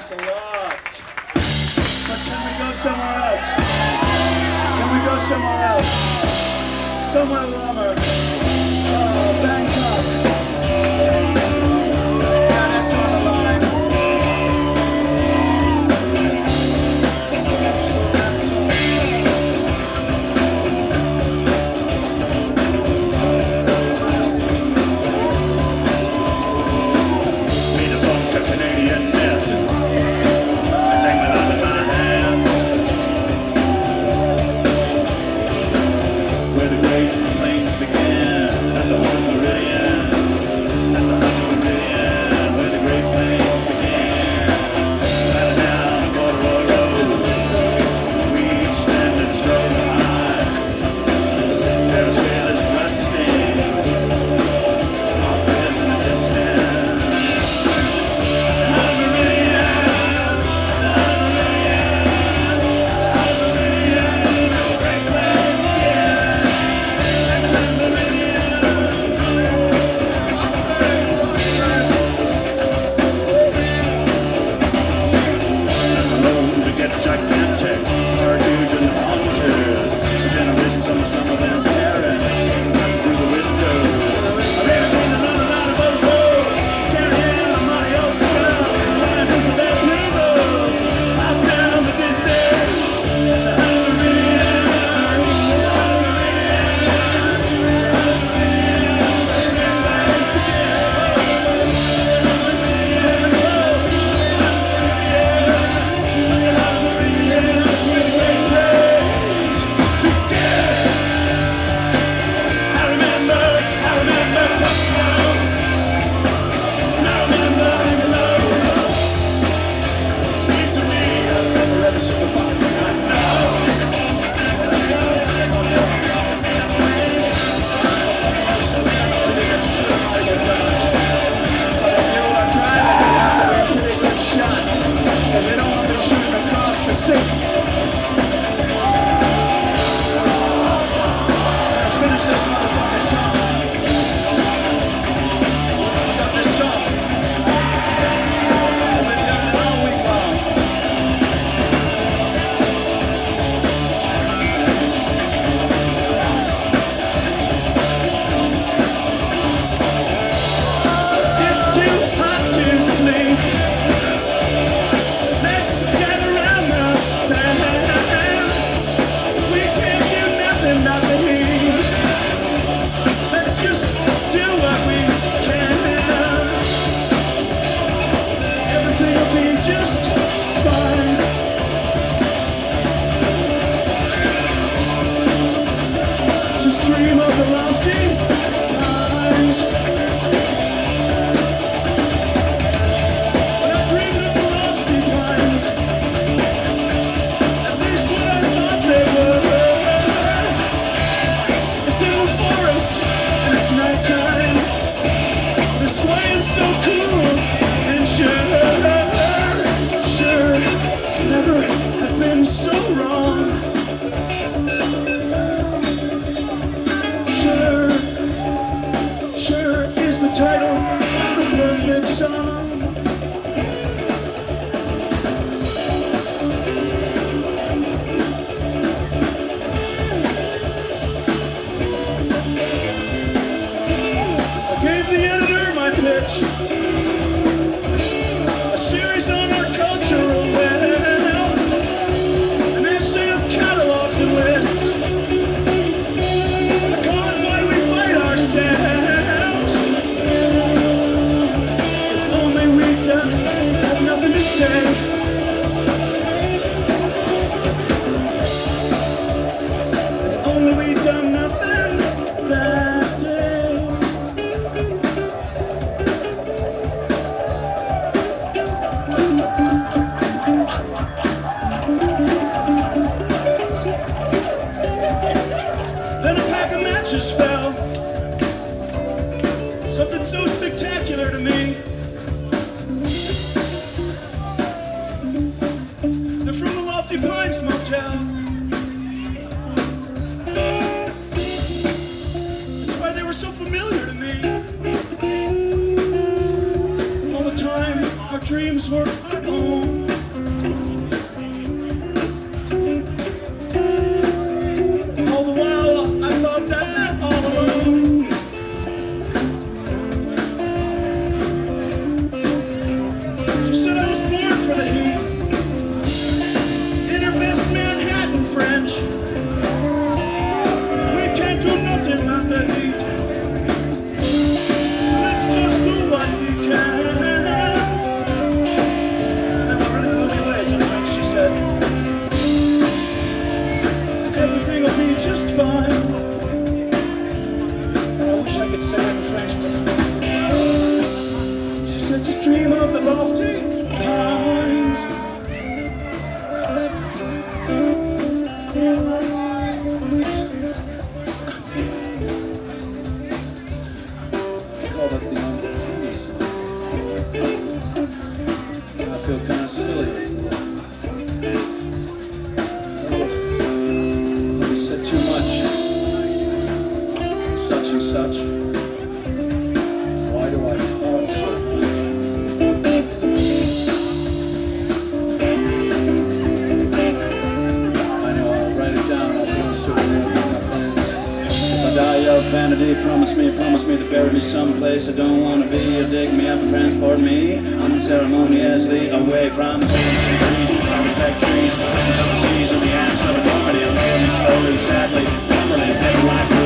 Thanks a lot. But can we go somewhere else? Can we go somewhere else? Somewhere warmer. Bangkok. Yeah, that's on the line. A series on our cultural well, an essay of catalogs and lists. I call it Why We Fight Ourselves. If only we'd have nothing to say. If only we'd done nothing that day. Then a pack of matches fell. Something so spectacular to me. They're from the Lofty Pines Motel. That's why they were so familiar to me. All the time, our dreams dreams were my own. All the while I thought that all alone. She said I was born for the heat. In her best Manhattan French. We can't do nothing about the heat. So let's just do what we can. Everything will be just fine. I wish I could say it in French, but she said, just dream of the lofty pines. I called up the unbelievers. I feel kind of silly. Too much, such and such. Why do I talk so much? I know, I'll write it down. I'll feel super good with my plans. If I die of vanity, promise me to bury me someplace I don't want to be. Or dig me up and transport me unceremoniously away from the seas and breeze. I respect trees, and some seas and the ants of the party. Slowly, sadly, properly, never like